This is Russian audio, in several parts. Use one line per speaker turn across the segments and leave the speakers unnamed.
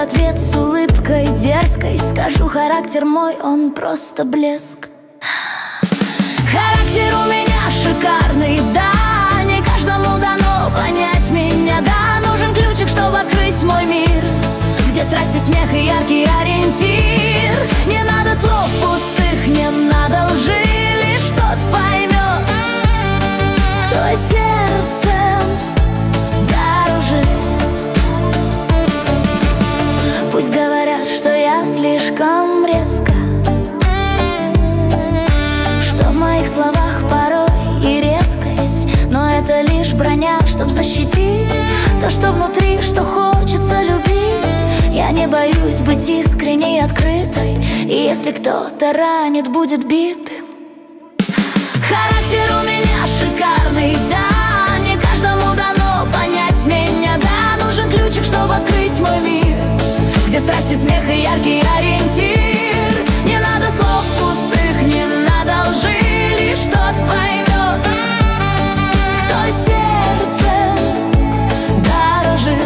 ответ с улыбкой дерзкой скажу: характер мой, он просто блеск. Характер у меня шикарный, да, не каждому дано понять меня, да. Нужен ключик, чтобы открыть мой мир, где страсть и смех и яркий ориентир. Не надо слов пустых, не надо лжи, лишь тот поймет, кто сердцем дорожит. Пусть говорят, что я слишком резко, что в моих словах порой и резкость, но это лишь броня, чтоб защитить то, что внутри, что хочется любить. Я не боюсь быть искренней и открытой, и если кто-то ранит, будет битым. Характер у меня шикарный, да, не каждому дано понять меня, да. Нужен ключик, чтобы открыть мой мир, где страсть и смех и яркий ориентир. Не надо слов пустых, не надо лжи, лишь тот поймет, кто сердцем дорожит.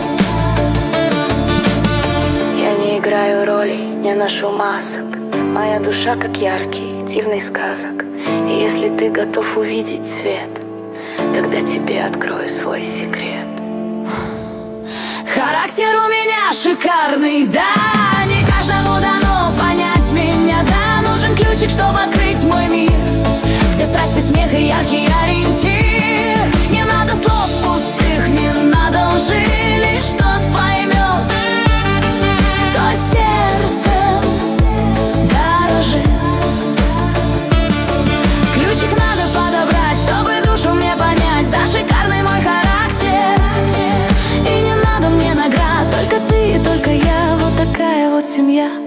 Я не играю роли, не ношу масок, моя душа как яркий, дивный сказок. И если ты готов увидеть свет, тогда тебе открою свой секрет. Характер у меня шикарный, да, не каждому дано понять меня, да. Нужен ключик, чтобы открыть мой мир, где страсть и смех и яркий ориентир. Не надо слов пустых, не надо лжи, лишь тот поймет, кто сердцем дорожит. Ключик надо подобрать, чтобы душу мне понять, да, шикарный мой характер. И не надо мне наград, только ты и только я, вот такая вот семья.